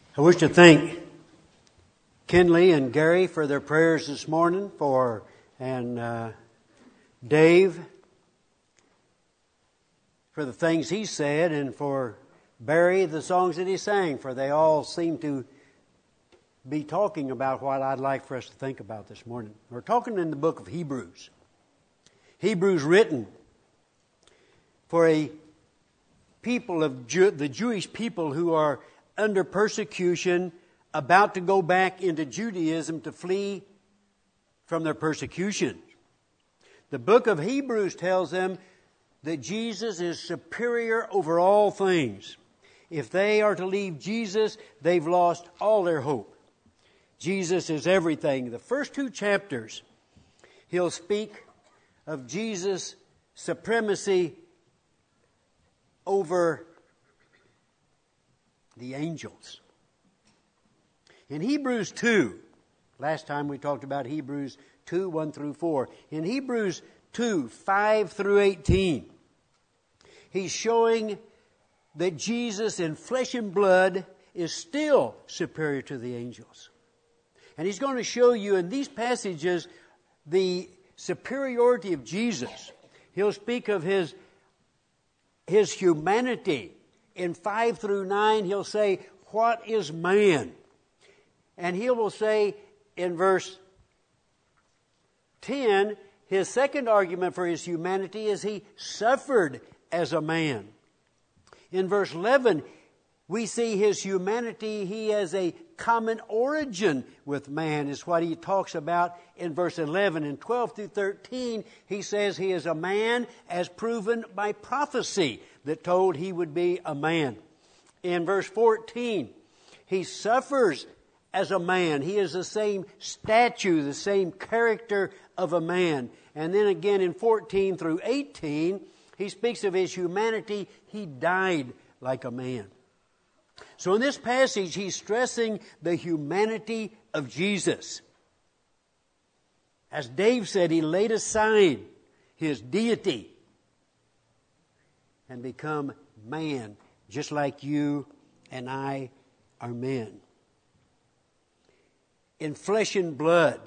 I wish to thank Kinley and Gary for their prayers this morning, and Dave for the things he said, and for Barry the songs that he sang, for they all seem to be talking about what I'd like for us to think about this morning. We're talking in the book of Hebrews. Hebrews written for a people of the Jewish people who are under persecution, about to go back into Judaism to flee from their persecution. The book of Hebrews tells them that Jesus is superior over all things. If they are to leave Jesus, they've lost all their hope. Jesus is everything. The first two chapters, he'll speak of Jesus' supremacy over the angels. In Hebrews 2, last time we talked about Hebrews 2, 1 through 4. In Hebrews 2, 5 through 18, he's showing that Jesus in flesh and blood is still superior to the angels. And he's going to show you in these passages the superiority of Jesus. He'll speak of his humanity. In 5 through 9, he'll say, what is man? And he will say in verse 10, his second argument for his humanity is he suffered as a man. In verse 11, we see his humanity, he has a common origin with man, is what he talks about in verse 11. In 12 through 13, he says he is a man as proven by prophecy that told he would be a man. In verse 14, he suffers as a man. He is the same stature, the same character of a man. And then again in 14 through 18, he speaks of his humanity. He died like a man. So in this passage, he's stressing the humanity of Jesus. As Dave said, he laid aside his deity and become man, just like you and I are men. In flesh and blood,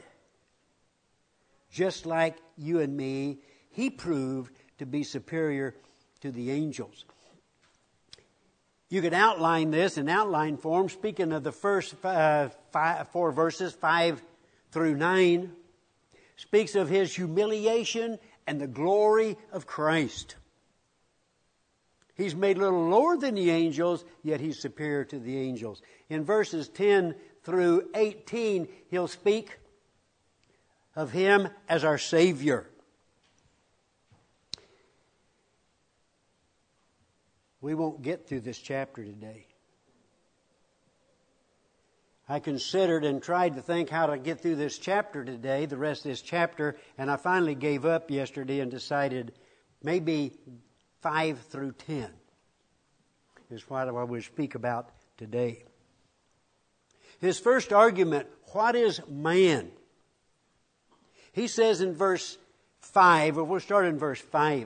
just like you and me, he proved to be superior to the angels. You could outline this in outline form, speaking of the first 4 verses, 5 through 9, speaks of his humiliation and the glory of Christ. He's made a little lower than the angels, yet he's superior to the angels. In verses 10 through 18, he'll speak of him as our Savior. We won't get through this chapter today. I considered and tried to think how to get through this chapter today, the rest of this chapter, and I finally gave up yesterday and decided maybe 5 through 10 is what I would speak about today. His first argument, what is man? He says in verse 5, or we'll start in verse 5.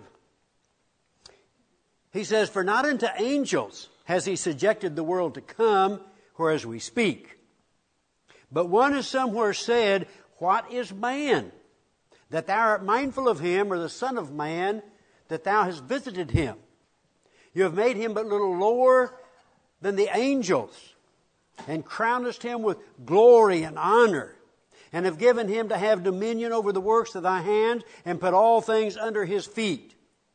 He says, for not unto angels has he subjected the world to come, whereas we speak. But one has somewhere said, what is man? That thou art mindful of him, or the Son of Man, that thou hast visited him. You have made him but little lower than the angels, and crownest him with glory and honor, and have given him to have dominion over the works of thy hands, and put all things under his feet.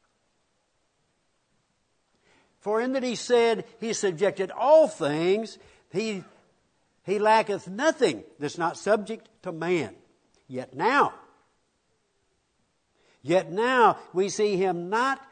For in that he said, he subjected all things, he lacketh nothing that's not subject to man. Yet now we see him not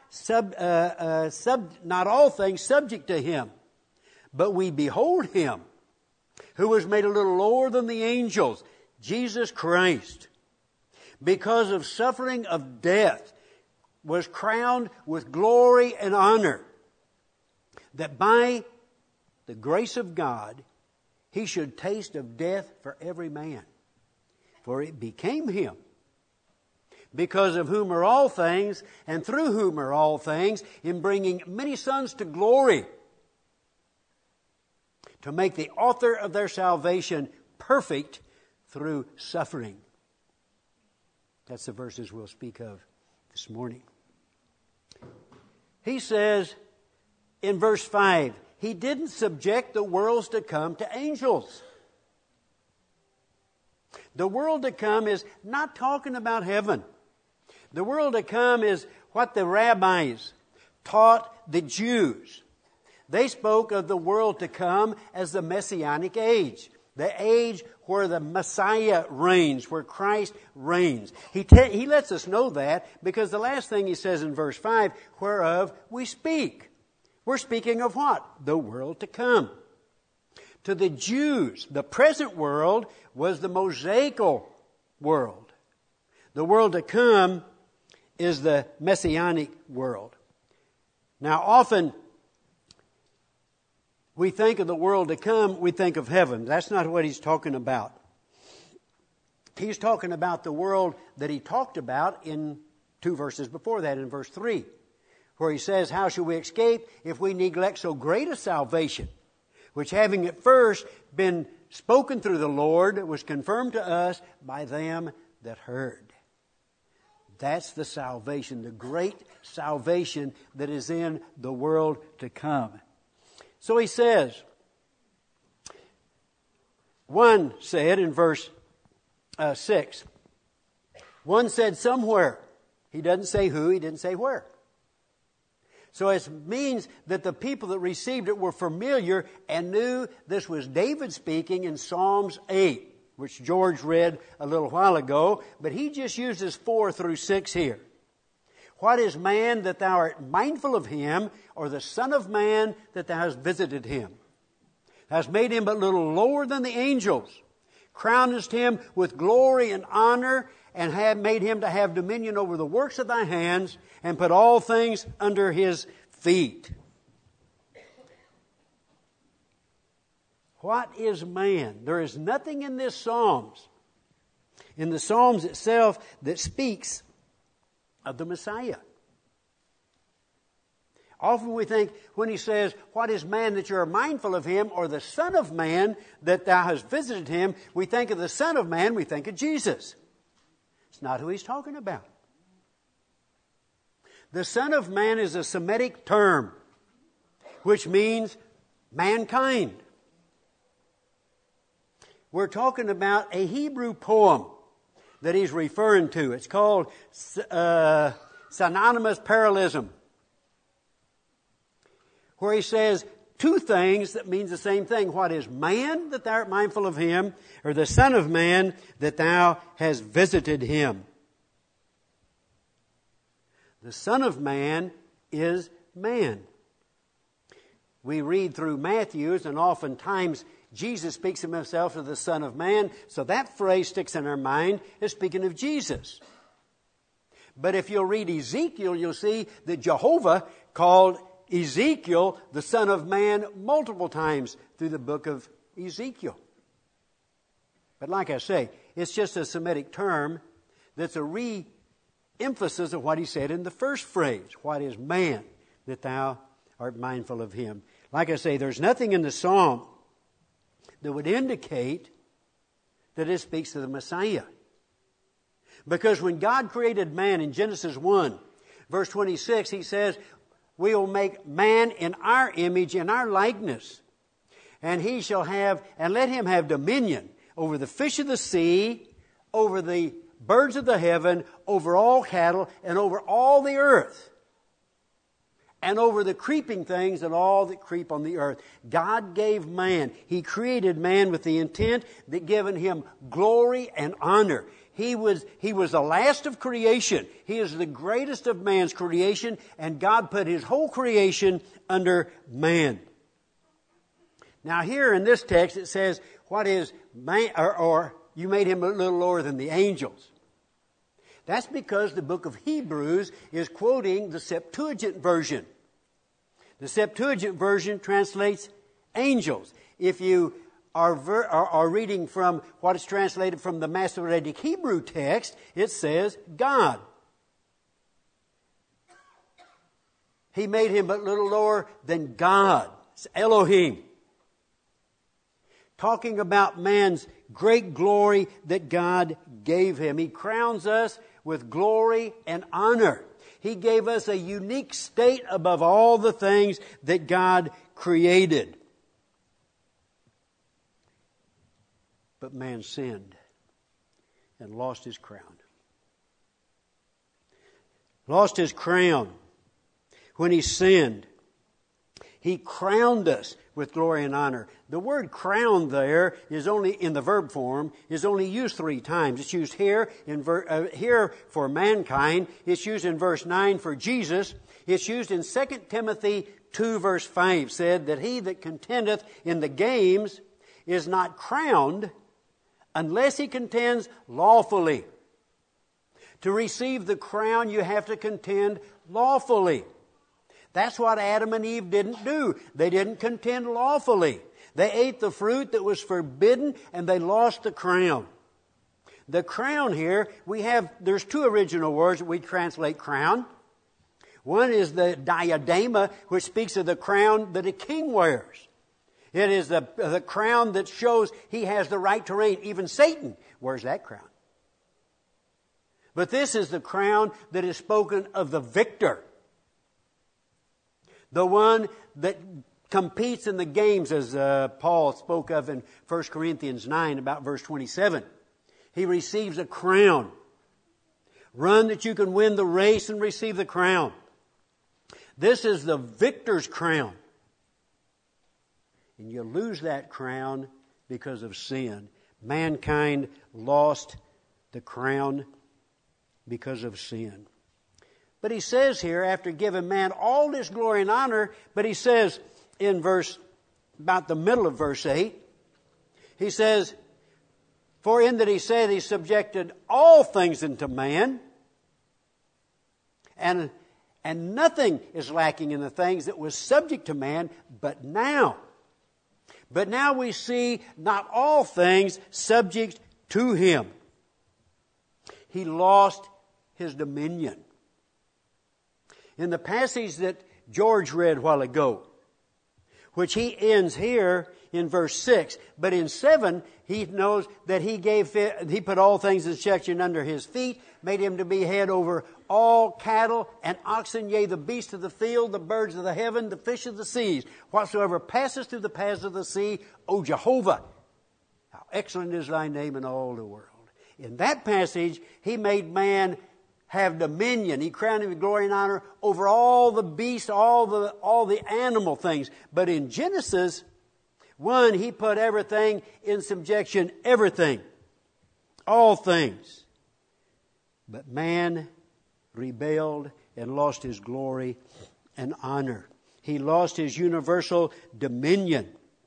all things subject to him, but we behold him who was made a little lower than the angels, Jesus Christ, because of suffering of death, was crowned with glory and honor, that by the grace of God he should taste of death for every man. For it became him, because of whom are all things, and through whom are all things, in bringing many sons to glory, to make the author of their salvation perfect through suffering. That's the verses we'll speak of this morning. He says in verse 5, He didn't subject the worlds to come to angels. The world to come is not talking about heaven. The world to come is what the rabbis taught the Jews. They spoke of the world to come as the Messianic age, the age where the Messiah reigns, where Christ reigns. He lets us know that because the last thing he says in verse 5, whereof we speak. We're speaking of what? The world to come. To the Jews, the present world was the Mosaical world. The world to come is the Messianic world. Now, often we think of the world to come, we think of heaven. That's not what he's talking about. He's talking about the world that he talked about in 2 verses before that, in verse 3, where he says, how shall we escape if we neglect so great a salvation, which having at first been spoken through the Lord, was confirmed to us by them that heard. That's the salvation, the great salvation that is in the world to come. So he says, one said in verse 6, one said somewhere. He doesn't say who, he didn't say where. So it means that the people that received it were familiar and knew this was David speaking in Psalms 8, which George read a little while ago, but he just uses 4 through 6 here. What is man that thou art mindful of him, or the son of man that thou hast visited him? Thou hast made him but little lower than the angels, crownest him with glory and honor, and have made him to have dominion over the works of thy hands, and put all things under his feet. What is man? There is nothing in this Psalms, in the Psalms itself, that speaks of the Messiah. Often we think when he says, what is man that you are mindful of him, or the Son of Man that thou hast visited him, we think of the Son of Man, we think of Jesus. It's not who he's talking about. The Son of Man is a Semitic term, which means mankind. We're talking about a Hebrew poem that he's referring to. It's called synonymous parallelism, where he says two things that means the same thing. What is man that thou art mindful of him, or the Son of Man that thou hast visited him? The Son of Man is man. We read through Matthew's, and oftentimes Jesus speaks of himself as the Son of Man, so that phrase sticks in our mind as speaking of Jesus. But if you'll read Ezekiel, you'll see that Jehovah called Ezekiel the Son of Man multiple times through the book of Ezekiel. But like I say, it's just a Semitic term that's a re-emphasis of what he said in the first phrase. What is man that thou art mindful of him? Like I say, there's nothing in the Psalm that would indicate that it speaks to the Messiah. Because when God created man in Genesis 1, verse 26, he says, we will make man in our image, in our likeness. And he shall have, and let him have dominion over the fish of the sea, over the birds of the heaven, over all cattle, and over all the earth. And over the creeping things and all that creep on the earth. God gave man. He created man with the intent that given him glory and honor. He was the last of creation. He is the greatest of man's creation, and God put his whole creation under man. Now here in this text it says, what is man, or you made him a little lower than the angels. That's because the book of Hebrews is quoting the Septuagint version. The Septuagint version translates angels. If you are reading from what is translated from the Masoretic Hebrew text, it says God. He made him but little lower than God. It's Elohim. talking about man's great glory that God gave him. He crowns us with glory and honor. He gave us a unique state above all the things that God created. But man sinned and lost his crown. Lost his crown when he sinned. He crowned us with glory and honor. The word crown there is only in the verb form, is only used 3 times. It's used here here for mankind. It's used in verse 9 for Jesus. It's used in 2 Timothy 2 verse 5, said that he that contendeth in the games is not crowned unless he contends lawfully. To receive the crown, you have to contend lawfully. That's what Adam and Eve didn't do. They didn't contend lawfully. They ate the fruit that was forbidden and they lost the crown. The crown here, there's 2 original words that we translate crown. One is the diadema, which speaks of the crown that a king wears. It is the crown that shows he has the right to reign. Even Satan wears that crown. But this is the crown that is spoken of the victor. The one that competes in the games, as Paul spoke of in 1 Corinthians 9, about verse 27. He receives a crown. Run that you can win the race and receive the crown. This is the victor's crown. And you lose that crown because of sin. Mankind lost the crown because of sin. But he says here, after giving man all this glory and honor, but he says in about the middle of verse 8, he says, for in that he said he subjected all things unto man, and nothing is lacking in the things that was subject to man, but now we see not all things subject to him. He lost his dominion. In the passage that George read a while ago, which he ends here in verse 6, but in 7, he knows that he put all things in subjection under his feet, made him to be head over all cattle and oxen, yea, the beasts of the field, the birds of the heaven, the fish of the seas, whatsoever passes through the paths of the sea, O Jehovah, how excellent is thy name in all the world. In that passage, he made man have dominion. He crowned him with glory and honor over all the beasts, all the animal things. But in Genesis 1, he put everything in subjection, everything, all things. But man rebelled and lost his glory and honor. He lost his universal dominion.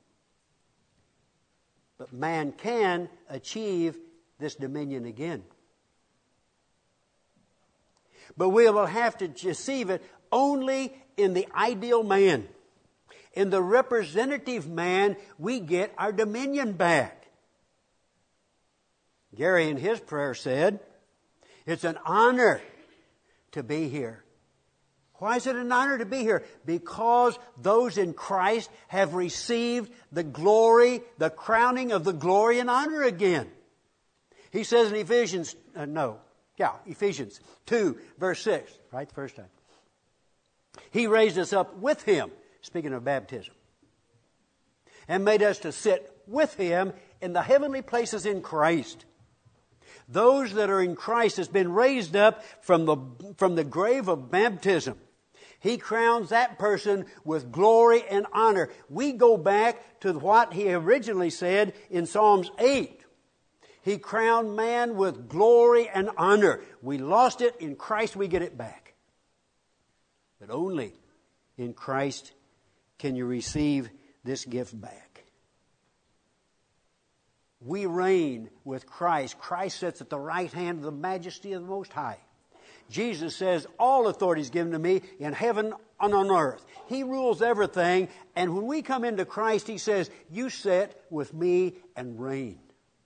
But man can achieve this dominion again. But we will have to receive it only in the ideal man. In the representative man, we get our dominion back. Gary in his prayer said, it's an honor to be here. Why is it an honor to be here? Because those in Christ have received the glory, the crowning of the glory and honor again. He says in Ephesians 2, verse 6, right the first time. He raised us up with him, speaking of baptism, and made us to sit with him in the heavenly places in Christ. Those that are in Christ has been raised up from the grave of baptism. He crowns that person with glory and honor. We go back to what he originally said in Psalms 8. He crowned man with glory and honor. We lost it. In Christ we get it back. But only in Christ can you receive this gift back. We reign with Christ. Christ sits at the right hand of the majesty of the Most High. Jesus says, all authority is given to me in heaven and on earth. He rules everything. And when we come into Christ, he says, you sit with me and reign.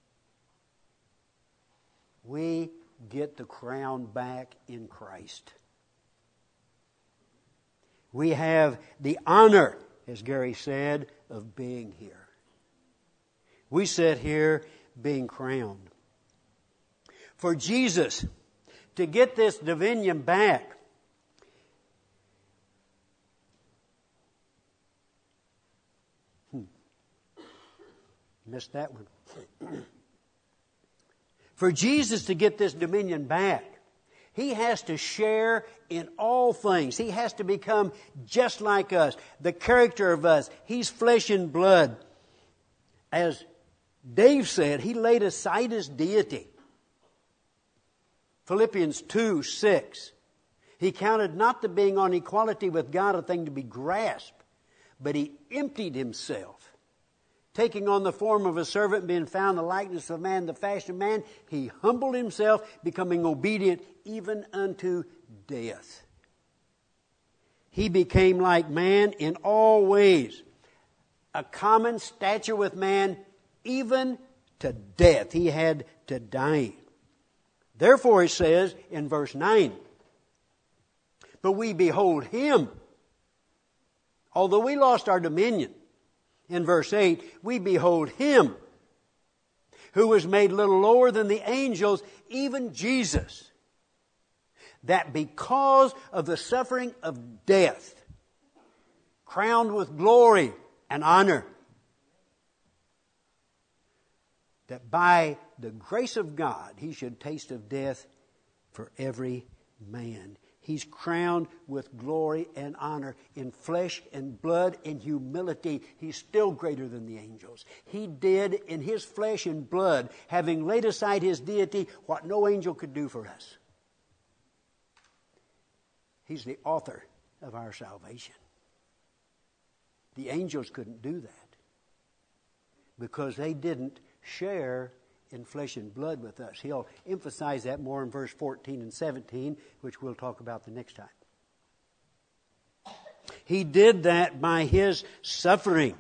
We get the crown back in Christ. We have the honor, as Gary said, of being here. we sit here being crowned. For Jesus to get this dominion back, missed that one. For Jesus to get this dominion back, He has to share in all things. He has to become just like us, the character of us. He's flesh and blood. As Dave said, He laid aside His deity. Philippians 2:6. He counted not the being on equality with God a thing to be grasped, but He emptied Himself. Taking on the form of a servant, being found in the likeness of man, the fashion of man, He humbled Himself, becoming obedient even unto death. He became like man in all ways, a common stature with man, even to death. He had to die. Therefore, He says in verse 9, but we behold Him. Although we lost our dominion, in verse 8, we behold Him who was made a little lower than the angels, even Jesus, that because of the suffering of death, crowned with glory and honor, that by the grace of God He should taste of death for every man. He's crowned with glory and honor in flesh and blood and humility. He's still greater than the angels. He did in His flesh and blood, having laid aside His deity, what no angel could do for us. He's the author of our salvation. The angels couldn't do that because they didn't share in flesh and blood with us. He'll emphasize that more in verse 14 and 17, which we'll talk about the next time. He did that by His suffering.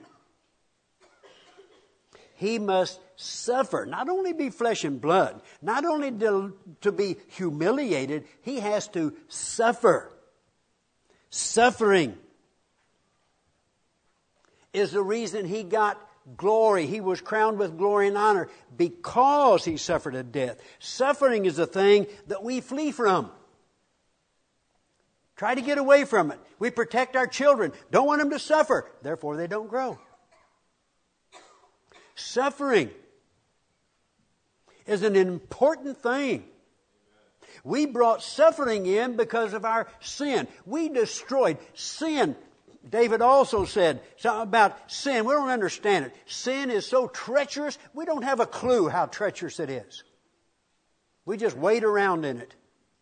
He must suffer, not only be flesh and blood, not only to be humiliated, He has to suffer. Suffering is the reason He got glory. He was crowned with glory and honor because He suffered a death. Suffering is a thing that we flee from. Try to get away from it. We protect our children. Don't want them to suffer. Therefore, they don't grow. Suffering is an important thing. We brought suffering in because of our sin. We destroyed sin. David also said something about sin. We don't understand it. Sin is so treacherous, we don't have a clue how treacherous it is. We just wade around in it.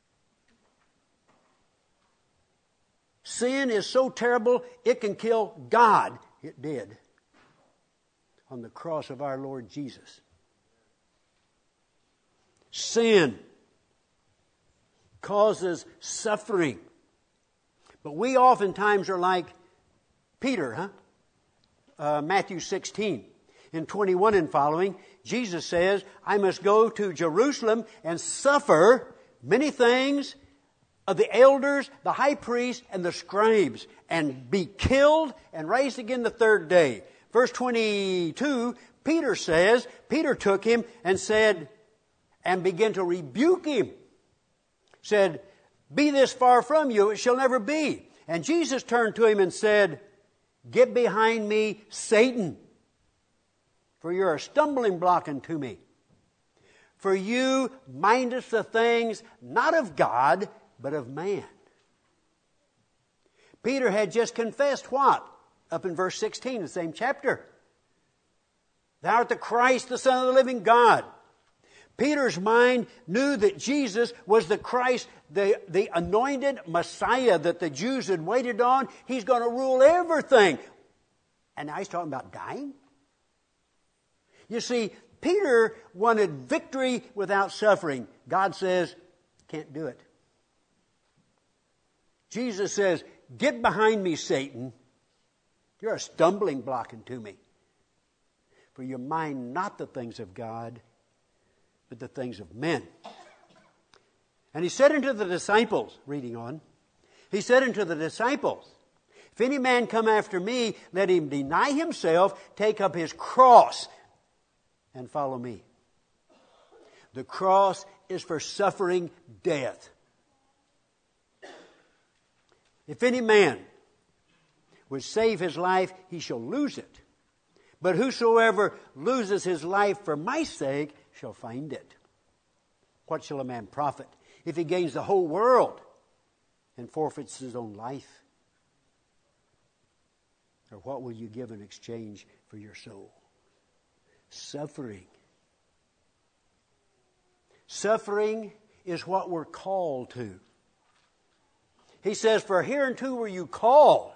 Sin is so terrible, it can kill God. It did on the cross of our Lord Jesus. Sin causes suffering. But we oftentimes are like Peter, Matthew 16. In 21 and following, Jesus says, I must go to Jerusalem and suffer many things of the elders, the high priests, and the scribes, and be killed and raised again the third day. Verse 22, Peter took him and said, and began to rebuke him. Said, be this far from you, it shall never be. And Jesus turned to him and said, get behind me, Satan, for you're a stumbling block unto me. For you mindest the things not of God, but of man. Peter had just confessed what? Up in verse 16, the same chapter. Thou art the Christ, the Son of the living God. Peter's mind knew that Jesus was the Christ, the anointed Messiah that the Jews had waited on. He's going to rule everything. And now he's talking about dying? You see, Peter wanted victory without suffering. God says, can't do it. Jesus says, get behind me, Satan. You're a stumbling block unto me. For you mind not the things of God, but the things of men. And he said unto the disciples, reading on, he said unto the disciples, if any man come after me, let him deny himself, take up his cross. and follow me. The cross is for suffering death. If any man would save his life, he shall lose it. But whosoever loses his life for my sake shall find it. What shall a man profit if he gains the whole world and forfeits his own life? Or what will you give in exchange for your soul? Suffering. Suffering is what we're called to. He says, for hereunto were you called,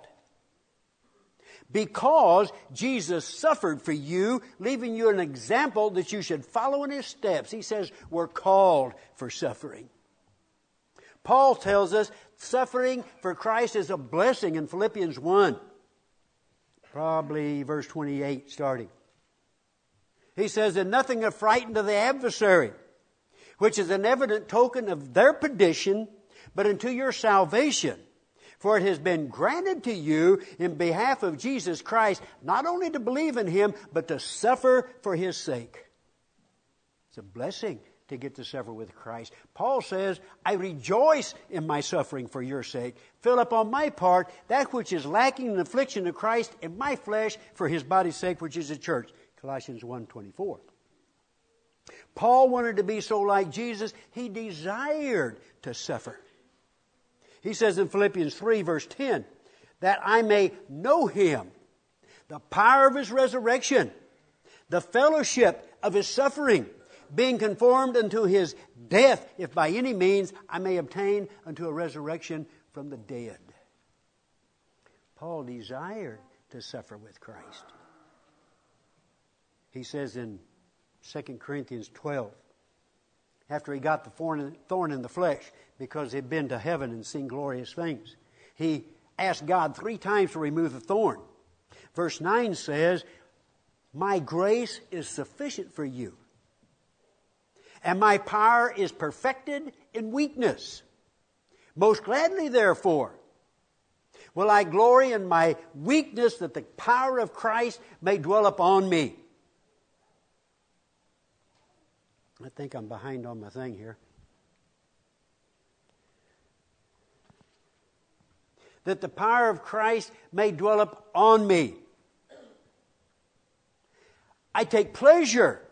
because Jesus suffered for you, leaving you an example that you should follow in His steps. He says we're called for suffering. Paul tells us suffering for Christ is a blessing in Philippians 1. Probably verse 28 starting. He says, and nothing affrighted of the adversary, which is an evident token of their perdition, but unto your salvation. For it has been granted to you in behalf of Jesus Christ, not only to believe in Him, but to suffer for His sake. It's a blessing to get to suffer with Christ. Paul says, I rejoice in my suffering for your sake. Fill up on my part that which is lacking in the affliction of Christ in my flesh for His body's sake, which is the church. Colossians 1:24. Paul wanted to be so like Jesus, he desired to suffer. He says in Philippians 3 verse 10, that I may know Him, the power of His resurrection, the fellowship of His suffering, being conformed unto His death, if by any means I may obtain unto a resurrection from the dead. Paul desired to suffer with Christ. He says in 2 Corinthians 12, after he got the thorn in the flesh, because he'd been to heaven and seen glorious things, he asked God 3 times to remove the thorn. Verse 9 says, my grace is sufficient for you, and my power is perfected in weakness. Most gladly, therefore, will I glory in my weakness, that the power of Christ may dwell upon me. I think I'm behind on my thing here. That the power of Christ may dwell upon me. I take pleasure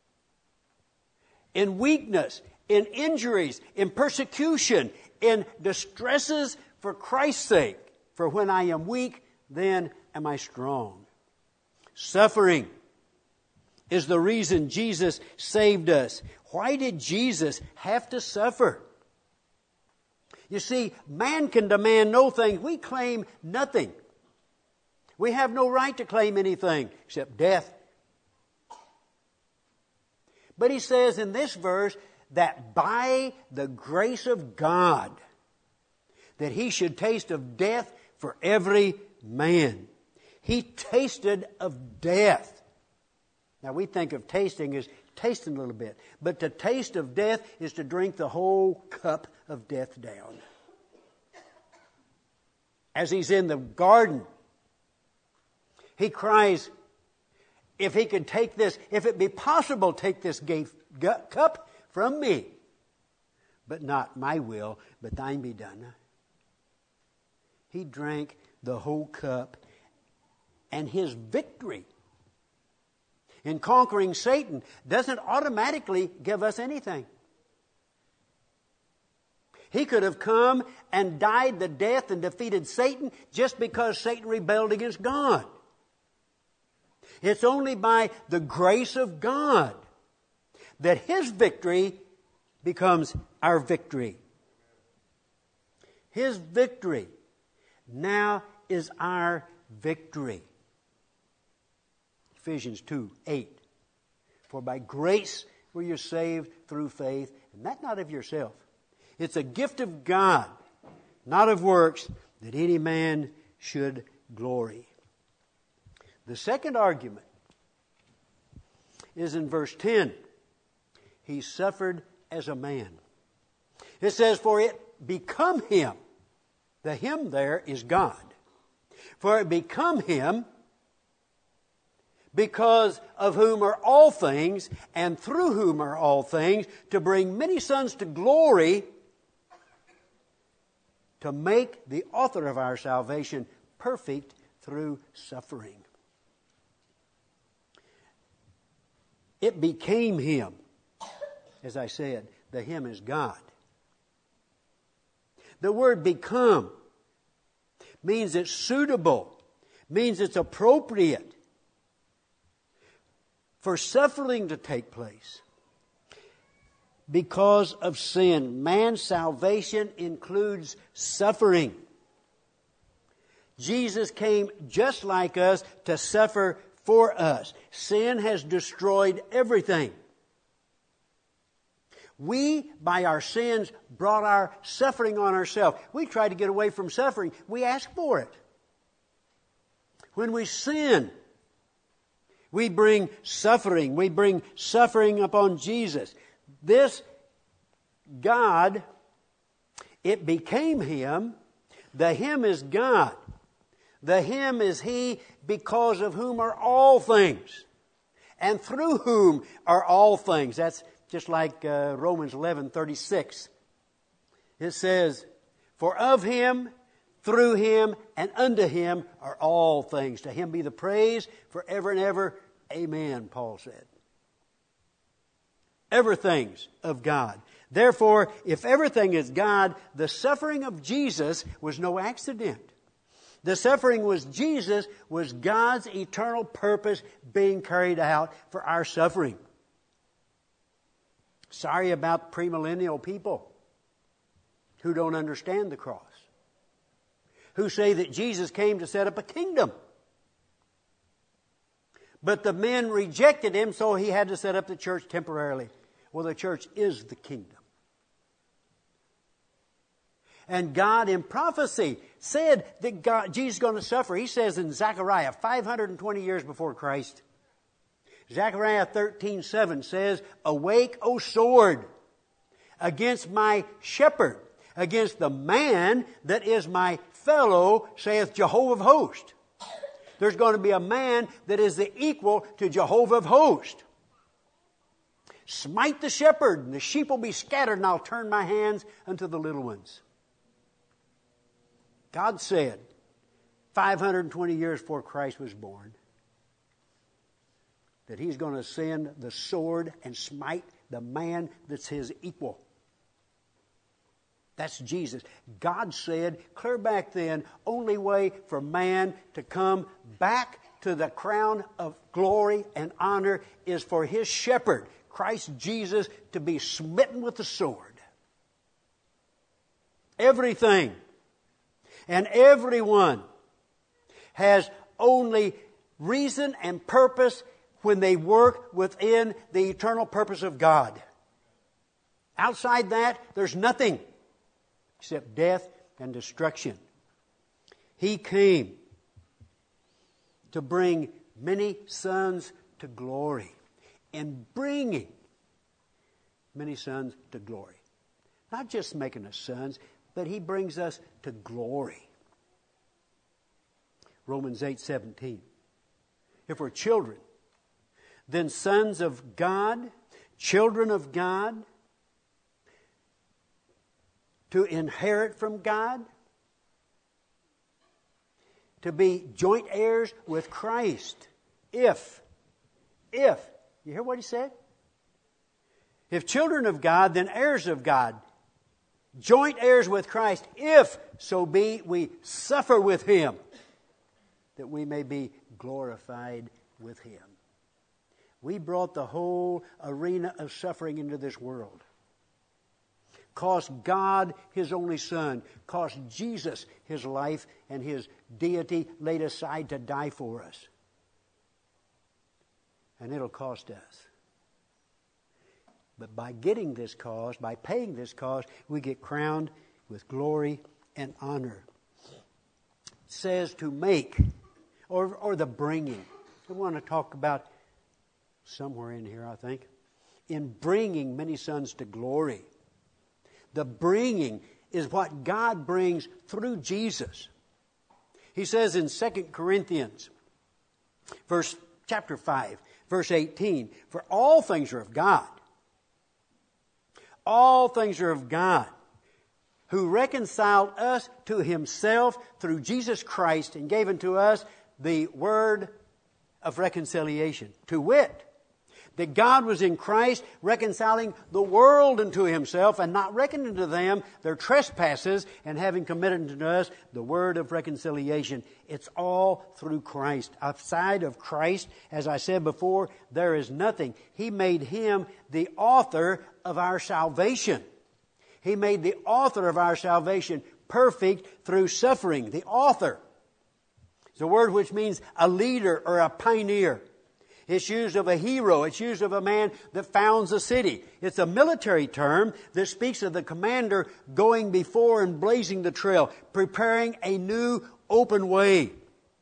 in weakness, in injuries, in persecution, in distresses for Christ's sake. For when I am weak, then am I strong. Suffering is the reason Jesus saved us. Why did Jesus have to suffer? You see, man can demand no thing. We claim nothing. We have no right to claim anything except death. But he says in this verse that by the grace of God, that He should taste of death for every man. He tasted of death. Now we think of tasting as tasting a little bit. But to taste of death is to drink the whole cup of death down. As He's in the garden, He cries, if He could take this, if it be possible, take this cup from me. But not my will, but thine be done. He drank the whole cup, and His victory in conquering Satan doesn't automatically give us anything. He could have come and died the death and defeated Satan just because Satan rebelled against God. It's only by the grace of God that His victory becomes our victory. His victory now is our victory. Ephesians 2:8. For by grace were you saved through faith, and that not of yourself. It's a gift of God, not of works, that any man should glory. The second argument is in verse 10. He suffered as a man. It says, for it become Him. The Him there is God. For it become Him, because of whom are all things, and through whom are all things, to bring many sons to glory, to make the author of our salvation perfect through suffering. It became Him. As I said, the Him is God. The word become means it's suitable, means it's appropriate for suffering to take place. Because of sin, man's salvation includes suffering. Jesus came just like us to suffer for us. Sin has destroyed everything. We, by our sins, brought our suffering on ourselves. We tried to get away from suffering. We asked for it. When we sin, we bring suffering. We bring suffering upon Jesus. This God, it became Him. The Him is God. The Him is He because of whom are all things, and through whom are all things. That's just like Romans 11:36. It says, "For of Him, through Him, and unto Him are all things. To Him be the praise forever and ever. Amen," Paul said. Everything's of God. Therefore, if everything is God, the suffering of Jesus was no accident. The suffering was Jesus, was God's eternal purpose being carried out for our suffering. Sorry about premillennial people who don't understand the cross, who say that Jesus came to set up a kingdom. But the men rejected Him, so He had to set up the church temporarily. Well, the church is the kingdom. And God in prophecy said that Jesus is going to suffer. He says in Zechariah, 520 years before Christ, Zechariah 13:7 says, "Awake, O sword, against my shepherd, against the man that is my fellow, saith Jehovah of hosts." There's going to be a man that is the equal to Jehovah of hosts. "Smite the shepherd, and the sheep will be scattered, and I'll turn my hands unto the little ones." God said, 520 years before Christ was born, that He's going to send the sword and smite the man that's His equal. That's Jesus. God said, clear back then, only way for man to come back to the crown of glory and honor is for His shepherd, Christ Jesus, to be smitten with the sword. Everything and everyone has only reason and purpose when they work within the eternal purpose of God. Outside that, there's nothing except death and destruction. He came to bring many sons to glory. In bringing many sons to glory. Not just making us sons, but He brings us to glory. Romans 8:17. If we're children, then sons of God, children of God, to inherit from God, to be joint heirs with Christ. If, you hear what he said? If children of God, then heirs of God, joint heirs with Christ, if so be we suffer with Him, that we may be glorified with Him. We brought the whole arena of suffering into this world. Cost God His only Son. Cost Jesus His life and His deity laid aside to die for us. And it'll cost us. But by getting this cost, by paying this cost, we get crowned with glory and honor. It says to make, or the bringing. I want to talk about somewhere in here, I think. In bringing many sons to glory. The bringing is what God brings through Jesus. He says in 2 Corinthians, chapter 5, verse 18. For all things are of God. All things are of God, who reconciled us to himself through Jesus Christ and gave unto us the word of reconciliation. To wit, that God was in Christ reconciling the world unto himself and not reckoning to them their trespasses, and having committed unto us the word of reconciliation. It's all through Christ. Outside of Christ, as I said before, there is nothing. He made him the author of our salvation. He made the author of our salvation perfect through suffering. The author. It's a word which means a leader or a pioneer. It's used of a hero. It's used of a man that founds a city. It's a military term that speaks of the commander going before and blazing the trail, preparing a new open way.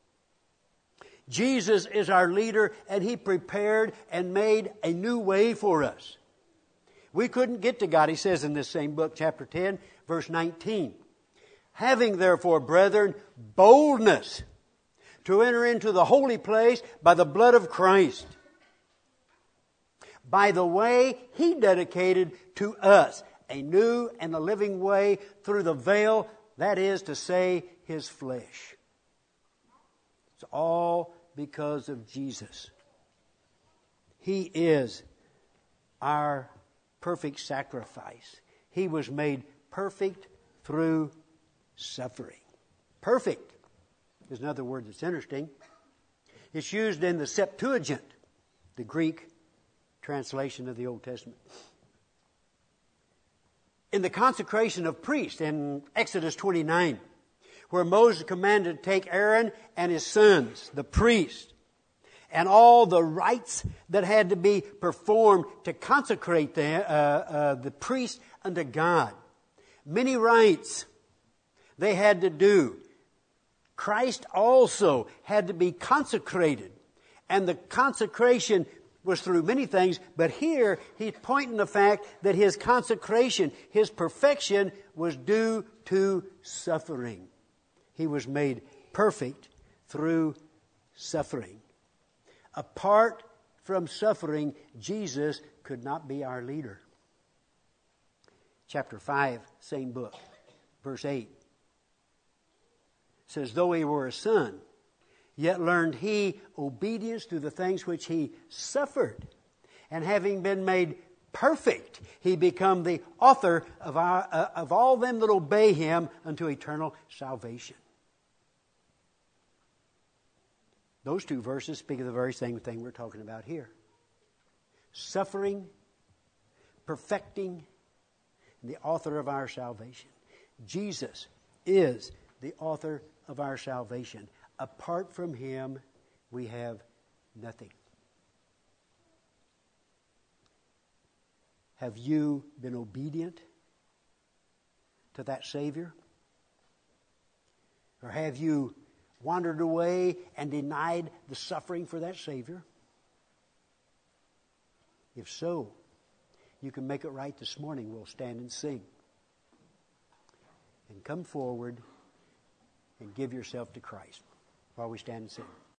Jesus is our leader, and he prepared and made a new way for us. We couldn't get to God, he says in this same book, chapter 10, verse 19. Having therefore, brethren, boldness to enter into the holy place by the blood of Christ, by the way he dedicated to us, a new and a living way through the veil, that is to say, his flesh. It's all because of Jesus. He is our perfect sacrifice. He was made perfect through suffering. Perfect is another word that's interesting. It's used in the Septuagint, the Greek translation of the Old Testament. In the consecration of priests in Exodus 29, where Moses commanded to take Aaron and his sons, the priests, and all the rites that had to be performed to consecrate the priest unto God. Many rites they had to do. Christ also had to be consecrated. And the consecration was through many things, but here he's pointing the fact that his consecration, his perfection, was due to suffering. He was made perfect through suffering. Apart from suffering, Jesus could not be our leader. Chapter 5, same book, verse 8. Says, though he were a son, yet learned he obedience to the things which he suffered. And having been made perfect, he become the author of all them that obey him unto eternal salvation. Those two verses speak of the very same thing we're talking about here. Suffering, perfecting, the author of our salvation. Jesus is the author of our salvation. Apart from him, we have nothing. Have you been obedient to that Savior? Or have you wandered away and denied the suffering for that Savior? If so, you can make it right this morning. We'll stand and sing. And come forward and give yourself to Christ while we stand and sing.